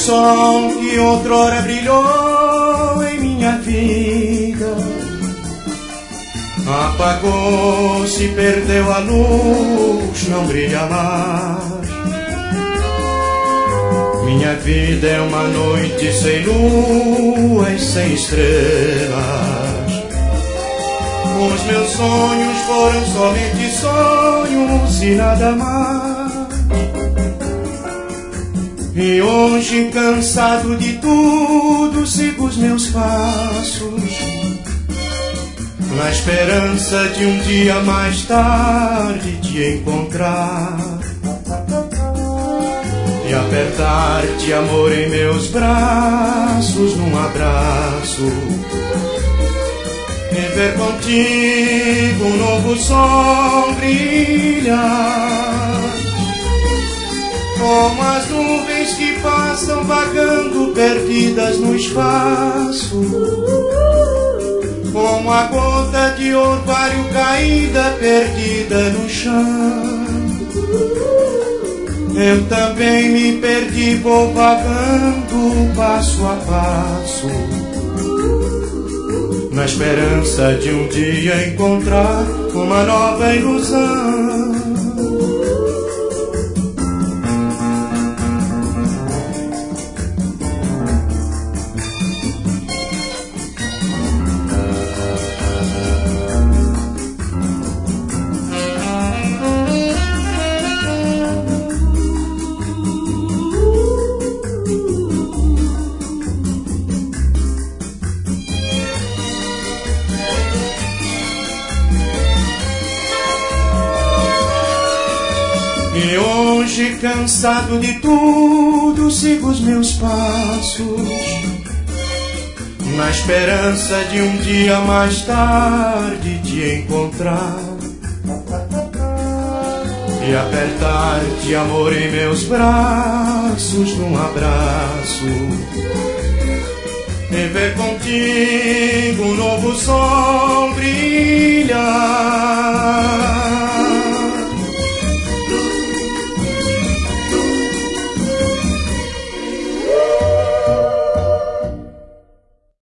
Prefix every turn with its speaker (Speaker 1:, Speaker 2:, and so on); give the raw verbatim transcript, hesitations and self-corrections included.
Speaker 1: sol que outrora brilhou em minha vida apagou-se, perdeu a luz, não brilha mais. Minha vida é uma noite sem lua e sem estrelas. Os meus sonhos foram somente sonhos e nada mais. E hoje, cansado de tudo, sigo os meus passos, na esperança de um dia mais tarde te encontrar e apertar-te, amor, em meus braços, num abraço, e ver contigo um novo sol brilhar, como as nuvens que passam vagando perdidas no espaço, como a gota de orvalho caída perdida no chão. Eu também me perdi, vou vagando passo a passo, na esperança de um dia encontrar uma nova ilusão. E hoje, cansado de tudo, sigo os meus passos, na esperança de um dia mais tarde te encontrar e apertar-te, amor, em meus braços, num abraço, e ver contigo um novo sol brilhar,